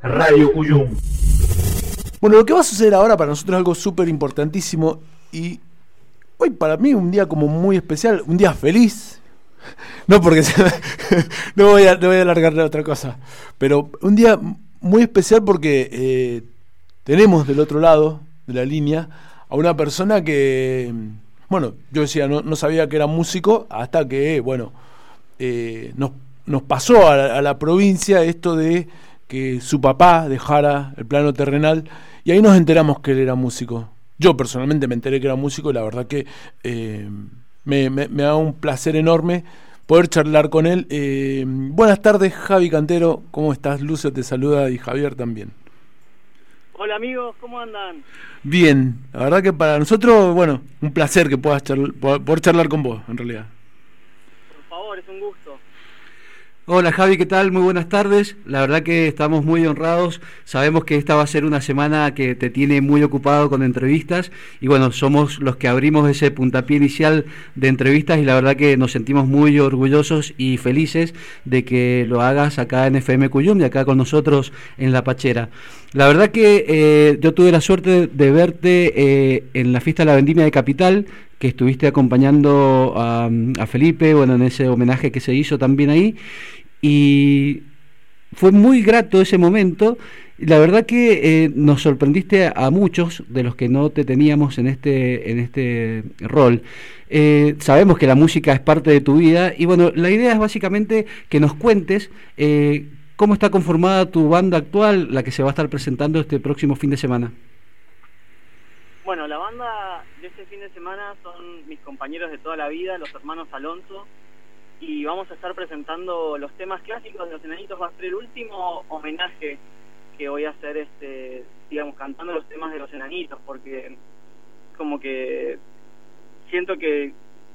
Radio Cuyum. Bueno, lo que va a suceder ahora para nosotros es algo súper importantísimo y hoy para mí un día como muy especial, un día feliz. No porque no voy a alargarle a otra cosa, pero un día muy especial porque tenemos del otro lado de la línea a una persona que, bueno, yo decía, no sabía que era músico hasta que, bueno, nos pasó a la provincia esto de que su papá dejara el plano terrenal y ahí nos enteramos que él era músico. Yo personalmente me enteré que era músico y la verdad que me da un placer enorme poder charlar con él. Buenas tardes, Javi Cantero, ¿cómo estás? Lucio te saluda y Javier también. Hola amigos, ¿cómo andan? Bien, la verdad que para nosotros, bueno, un placer que puedas poder charlar con vos, en realidad. Por favor, es un gusto. Hola Javi, ¿qué tal? Muy buenas tardes. La verdad que estamos muy honrados. Sabemos que esta va a ser una semana que te tiene muy ocupado con entrevistas y bueno, somos los que abrimos ese puntapié inicial de entrevistas y la verdad que nos sentimos muy orgullosos y felices de que lo hagas acá en FM Cuyum y acá con nosotros en La Pachera. La verdad que yo tuve la suerte de verte en la fiesta de la Vendimia de Capital, que estuviste acompañando a Felipe, bueno, en ese homenaje que se hizo también ahí, y fue muy grato ese momento. La verdad que nos sorprendiste a muchos de los que no te teníamos en este rol. Sabemos que la música es parte de tu vida y bueno, la idea es básicamente que nos cuentes cómo está conformada tu banda actual, la que se va a estar presentando este próximo fin de semana. Bueno, la banda de este fin de semana son mis compañeros de toda la vida, los hermanos Alonso, y vamos a estar presentando los temas clásicos de Los Enanitos. Va a ser el último homenaje que voy a hacer, digamos, cantando los temas de Los Enanitos, porque como que siento que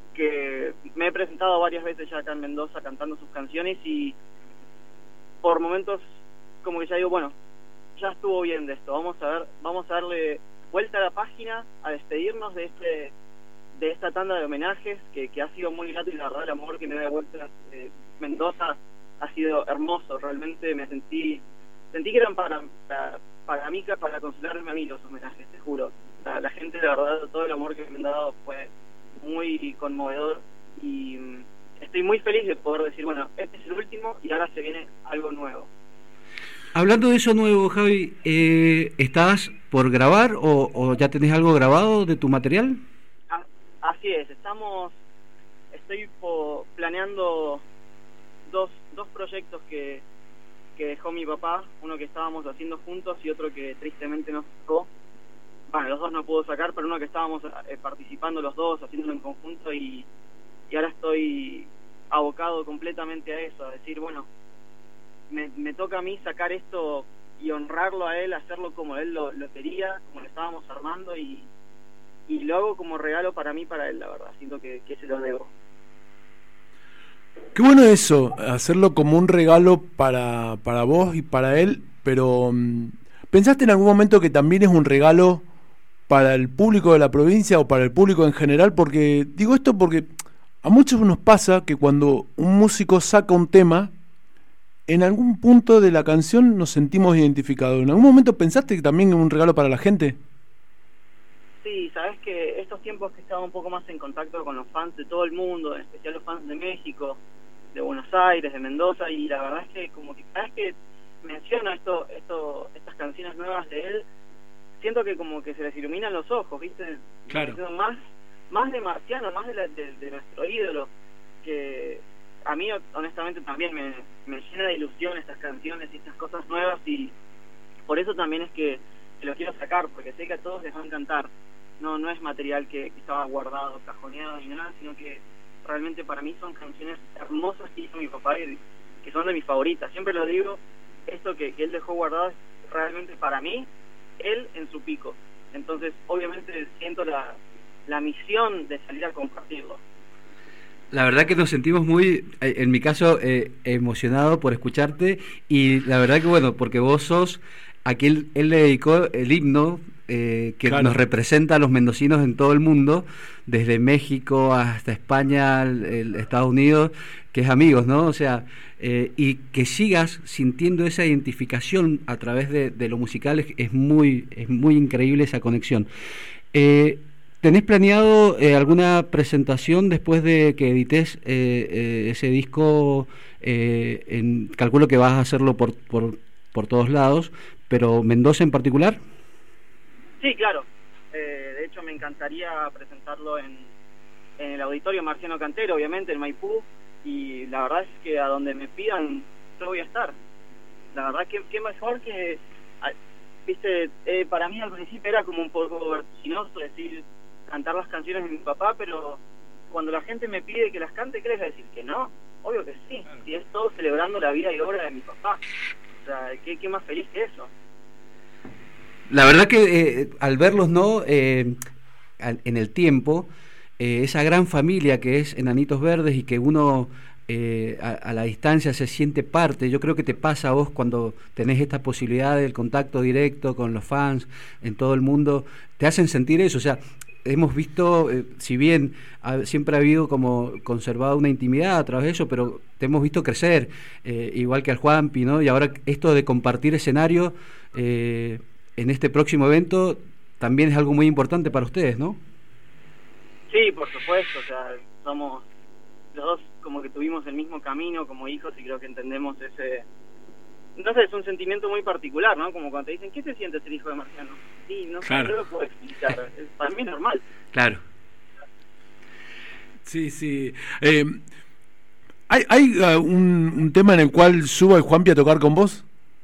me he presentado varias veces ya acá en Mendoza cantando sus canciones y por momentos como que ya digo, bueno, ya estuvo bien de esto, vamos a darle vuelta a la página, a despedirnos de esta tanda de homenajes que ha sido muy grato y la verdad el amor que me da de vuelta Mendoza ha sido hermoso. Realmente me sentí que eran para mí, para consolarme a mí los homenajes, te juro. La gente, de verdad, todo el amor que me han dado fue muy conmovedor y estoy muy feliz de poder decir, bueno, este es el último y ahora se viene algo nuevo. Hablando de eso nuevo, Javi, ¿estás por grabar o ya tenés algo grabado de tu material? Así es, estoy planeando dos proyectos que dejó mi papá, uno que estábamos haciendo juntos y otro que tristemente nos sacó. Bueno, los dos no pudo sacar, pero uno que estábamos participando los dos, haciéndolo en conjunto y ahora estoy abocado completamente a eso, a decir, bueno, me toca a mí sacar esto y honrarlo a él, hacerlo como él lo quería, como lo estábamos armando y lo hago como regalo para mí, para él, la verdad, siento que se lo debo. Qué bueno eso, hacerlo como un regalo para vos y para él, pero ¿pensaste en algún momento que también es un regalo para el público de la provincia o para el público en general? Porque digo esto porque a muchos nos pasa que cuando un músico saca un tema, en algún punto de la canción nos sentimos identificados. ¿En algún momento pensaste que también es un regalo para la gente? Sí, sabes que estos tiempos que estaba un poco más en contacto con los fans de todo el mundo, en especial los fans de México, de Buenos Aires, de Mendoza, y la verdad es que como que cada vez que menciono estas canciones nuevas de él, siento que como que se les iluminan los ojos, ¿viste? Claro. Más de Marciano, más de nuestro ídolo, que a mí honestamente también me llena de ilusión estas canciones y estas cosas nuevas y por eso también es que lo quiero sacar, porque sé que a todos les va a encantar. No es material que estaba guardado, cajoneado ni nada, sino que realmente para mí son canciones hermosas que hizo mi papá y que son de mis favoritas. Siempre lo digo, esto que él dejó guardado es realmente para mí, él en su pico. Entonces obviamente siento la misión de salir a compartirlo. La verdad que nos sentimos muy, en mi caso, emocionado por escucharte y la verdad que bueno, porque vos sos a quien él le dedicó el himno que claro, nos representa a los mendocinos en todo el mundo, desde México hasta España, Estados Unidos, que es amigos, ¿no? O sea, y que sigas sintiendo esa identificación a través de lo musical es muy increíble esa conexión. ¿Tenés planeado alguna presentación después de que edites ese disco? Calculo que vas a hacerlo por todos lados, pero ¿Mendoza en particular? Sí, claro. De hecho, me encantaría presentarlo en el Auditorio Marciano Cantero, obviamente, en Maipú, y la verdad es que a donde me pidan, yo voy a estar. La verdad que mejor que... Viste, para mí al principio era como un poco vertiginoso decir, cantar las canciones de mi papá, pero cuando la gente me pide que las cante, ¿qué les voy a decir? Que no, obvio que sí, si es todo celebrando la vida y obra de mi papá. O sea, ¿qué más feliz que eso? La verdad que al verlos, ¿no? En el tiempo, esa gran familia que es Enanitos Verdes y que uno a la distancia se siente parte. Yo creo que te pasa a vos cuando tenés esta posibilidad del contacto directo con los fans en todo el mundo, te hacen sentir eso. O sea, hemos visto, si bien siempre ha habido como conservado una intimidad a través de eso, pero te hemos visto crecer, igual que al Juanpi, ¿no? Y ahora esto de compartir escenario en este próximo evento también es algo muy importante para ustedes, ¿no? Sí, por supuesto. O sea, somos los dos como que tuvimos el mismo camino como hijos y creo que entendemos ese... No sé, es un sentimiento muy particular, ¿no? Como cuando te dicen, ¿qué se siente ser hijo de Marciano? Sí, no sé, no lo puedo explicar. Para mí es normal. Claro. Sí, sí. ¿Hay un tema en el cual suba el Juanpi a tocar con vos?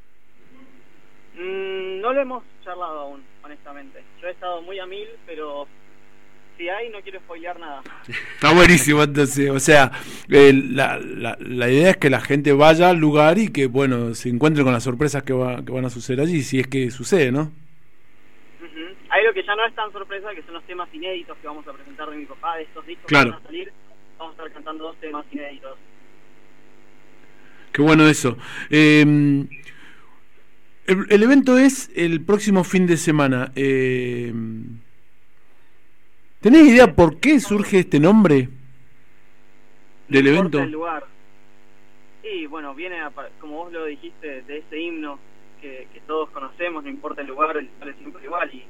No lo hemos charlado aún, honestamente. Yo he estado muy a mil, pero si hay, no quiero spoilear nada. Está buenísimo, entonces. O sea, la idea es que la gente vaya al lugar y que, bueno, se encuentre con las sorpresas que van a suceder allí, si es que sucede, ¿no? Hay algo que ya no es tan sorpresa, que son los temas inéditos que vamos a presentar de mi papá, de estos discos claro, que van a salir. Vamos a estar cantando 2 temas inéditos. Qué bueno eso. El evento es el próximo fin de semana. ¿Tenés idea por qué surge este nombre del evento? El lugar. Sí, bueno, viene, como vos lo dijiste, de ese himno que todos conocemos, no importa el lugar es siempre igual. Y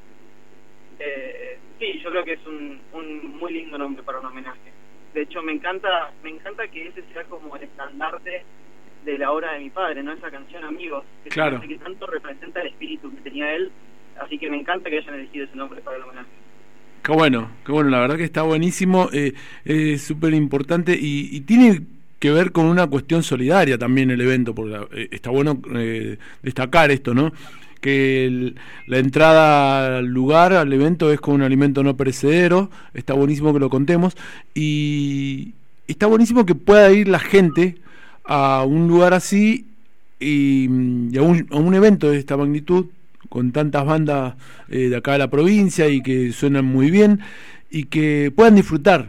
sí, yo creo que es un muy lindo nombre para un homenaje. De hecho, me encanta que ese sea como el estandarte de la obra de mi padre, ¿no? Esa canción Amigos, que, claro, que tanto representa el espíritu que tenía él. Así que me encanta que hayan elegido ese nombre para el homenaje. Qué bueno, la verdad que está buenísimo, es súper importante y tiene que ver con una cuestión solidaria también el evento, porque está bueno destacar esto, ¿no? Que la entrada al lugar, al evento, es con un alimento no perecedero. Está buenísimo que lo contemos y está buenísimo que pueda ir la gente a un lugar así y a un evento de esta magnitud, con tantas bandas de acá de la provincia y que suenan muy bien y que puedan disfrutar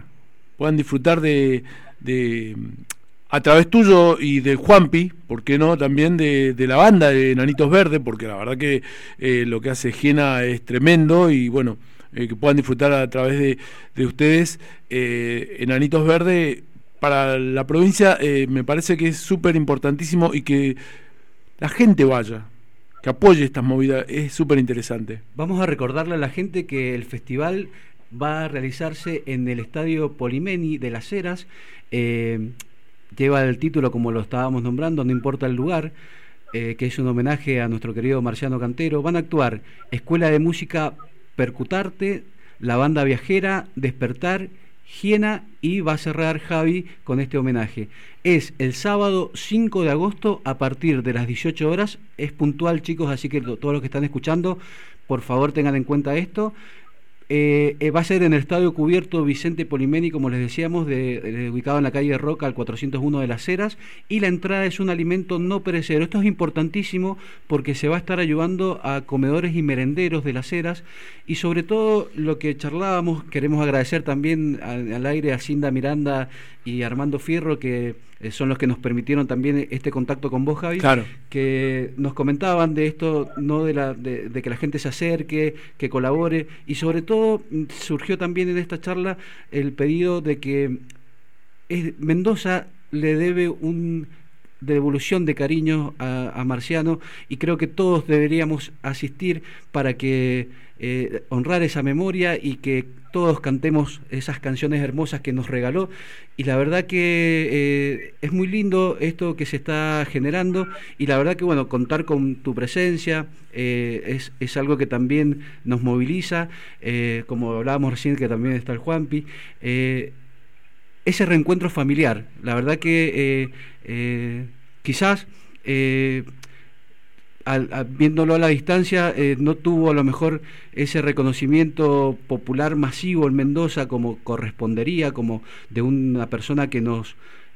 de a través tuyo y de Juanpi, ¿por qué no? También de la banda de Enanitos Verdes, porque la verdad que lo que hace Jena es tremendo y bueno, que puedan disfrutar a través de ustedes. Enanitos Verdes para la provincia me parece que es súper importantísimo y que la gente vaya, que apoye estas movidas, es súper interesante. Vamos a recordarle a la gente que el festival va a realizarse en el Estadio Polimeni de Las Heras. Lleva el título, como lo estábamos nombrando, No importa el lugar, que es un homenaje a nuestro querido Marciano Cantero. Van a actuar Escuela de Música Percutarte, la Banda Viajera, Despertar, Jena, y va a cerrar Javi con este homenaje. Es el sábado 5 de agosto a partir de las 18 horas. Es puntual, chicos, así que todos los que están escuchando, por favor tengan en cuenta esto. Va a ser en el Estadio Cubierto Vicente Polimeni, como les decíamos, ubicado en la calle Roca, al 401 de Las Heras, y la entrada es un alimento no perecedero. Esto es importantísimo porque se va a estar ayudando a comedores y merenderos de Las Heras, y sobre todo lo que charlábamos, queremos agradecer también al aire a Cinda Miranda y Armando Fierro, que son los que nos permitieron también este contacto con vos, Javi, claro, que nos comentaban de esto, no de que la gente se acerque, que colabore, y sobre todo surgió también en esta charla el pedido de que Mendoza le debe una devolución de cariño a Marciano, y creo que todos deberíamos asistir para que honrar esa memoria y que todos cantemos esas canciones hermosas que nos regaló. Y la verdad que es muy lindo esto que se está generando, y la verdad que bueno, contar con tu presencia es algo que también nos moviliza, como hablábamos recién, que también está el Juanpi, ese reencuentro familiar. La verdad que quizás viéndolo a la distancia, no tuvo a lo mejor ese reconocimiento popular masivo en Mendoza como correspondería, como de una persona que nos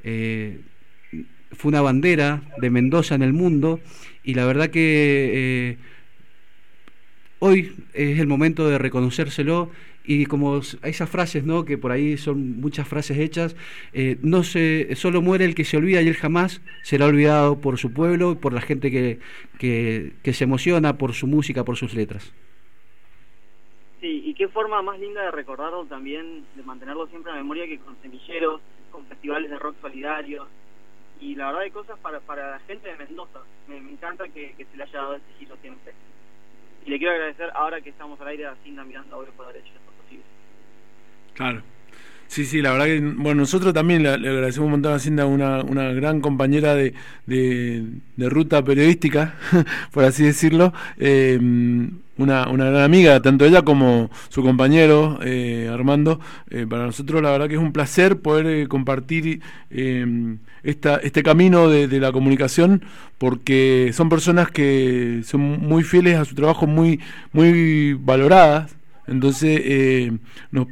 fue una bandera de Mendoza en el mundo, y la verdad que hoy es el momento de reconocérselo. Y como esas frases, ¿no?, que por ahí son muchas frases hechas, solo muere el que se olvida, y él jamás será olvidado por su pueblo, por la gente que se emociona por su música, por sus letras. Sí, y qué forma más linda de recordarlo también, de mantenerlo siempre en la memoria, que con semilleros, con festivales de rock solidarios, y la verdad hay cosas para la gente de Mendoza. Me encanta que se le haya dado este giro siempre. Y le quiero agradecer, ahora que estamos al aire, a Cinda Miranda por haber hecho esto posible. Claro. Sí, la verdad que, bueno, nosotros también le agradecemos un montón a Cinda, una gran compañera de ruta periodística, por así decirlo, una gran amiga, tanto ella como su compañero, Armando. Para nosotros la verdad que es un placer poder compartir este camino de la comunicación, porque son personas que son muy fieles a su trabajo, muy valoradas. Entonces nos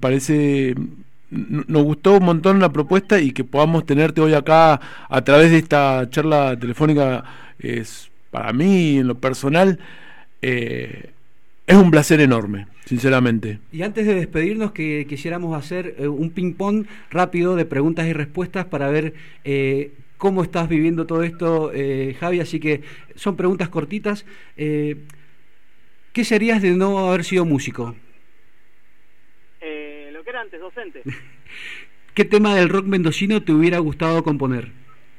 gustó un montón la propuesta, y que podamos tenerte hoy acá a través de esta charla telefónica es, para mí, en lo personal, es un placer enorme, sinceramente. Y antes de despedirnos, que quisiéramos hacer un ping-pong rápido de preguntas y respuestas para ver cómo estás viviendo todo esto, Javi. Así que son preguntas cortitas. ¿Qué serías de no haber sido músico? Lo que era antes, docente. ¿Qué tema del rock mendocino te hubiera gustado componer?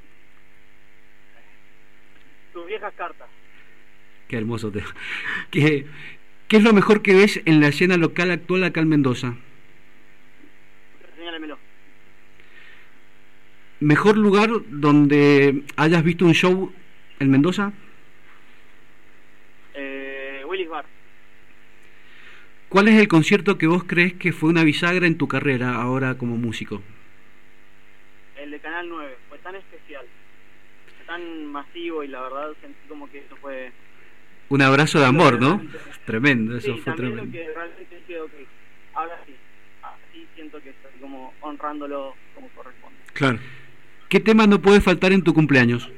Tus viejas cartas. Qué hermoso tema. ¿Qué es lo mejor que ves en la escena local actual acá en Mendoza? Señálemelo. ¿Mejor lugar donde hayas visto un show en Mendoza? Willis Bar. ¿Cuál es el concierto que vos crees que fue una bisagra en tu carrera ahora como músico? El de Canal 9. Fue tan especial, fue tan masivo, y la verdad sentí como que eso fue... Un abrazo de amor, ¿no? Tremendo, eso sí, fue tremendo. Lo que realmente dije, ok, ahora sí, así siento que estoy como honrándolo como corresponde. Claro. ¿Qué tema no puede faltar en tu cumpleaños?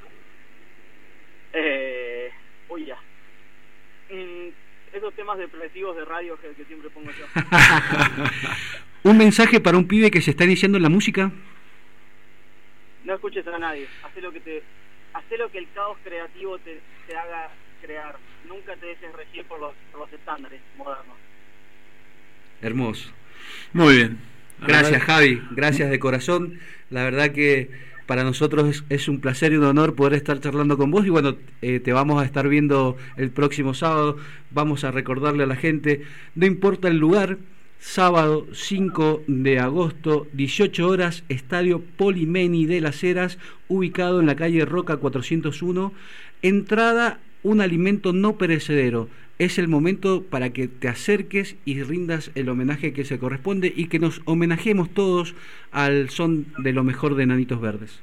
Uy, ya. Esos temas depresivos de radio que siempre pongo yo. ¿Un mensaje para un pibe que se está iniciando en la música? No escuches a nadie. Hacé lo que el caos creativo te haga crear. Nunca te dejes regir por los estándares modernos. Hermoso. Muy bien. Gracias, Javi. Gracias de corazón. La verdad que para nosotros es un placer y un honor poder estar charlando con vos, y bueno, te vamos a estar viendo el próximo sábado. Vamos a recordarle a la gente, no importa el lugar, sábado 5 de agosto, 18 horas, Estadio Polimeni de Las Heras, ubicado en la calle Roca 401, entrada un alimento no perecedero. Es el momento para que te acerques y rindas el homenaje que se corresponde, y que nos homenajemos todos al son de lo mejor de Enanitos Verdes.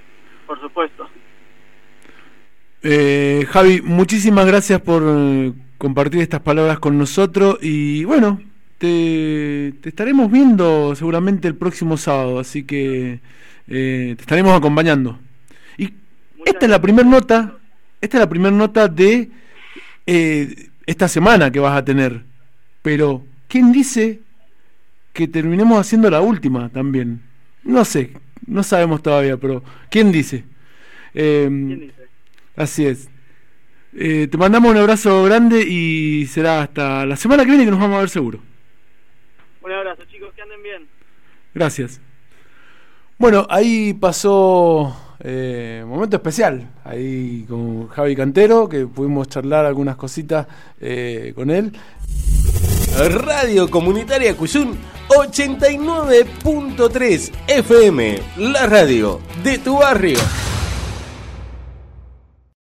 Por supuesto. Javi, muchísimas gracias por compartir estas palabras con nosotros y bueno, te estaremos viendo seguramente el próximo sábado, así que te estaremos acompañando. Y esta es la primera nota de esta semana que vas a tener, pero ¿quién dice que terminemos haciendo la última también? No sé, no sabemos todavía, pero ¿quién dice? ¿Quién dice? Así es. Te mandamos un abrazo grande y será hasta la semana que viene que nos vamos a ver seguro. Un abrazo, chicos, que anden bien. Gracias. Bueno, ahí pasó momento especial, ahí con Javi Cantero, que pudimos charlar algunas cositas con él. Radio Comunitaria Cuyún 89.3 FM, la radio de tu barrio.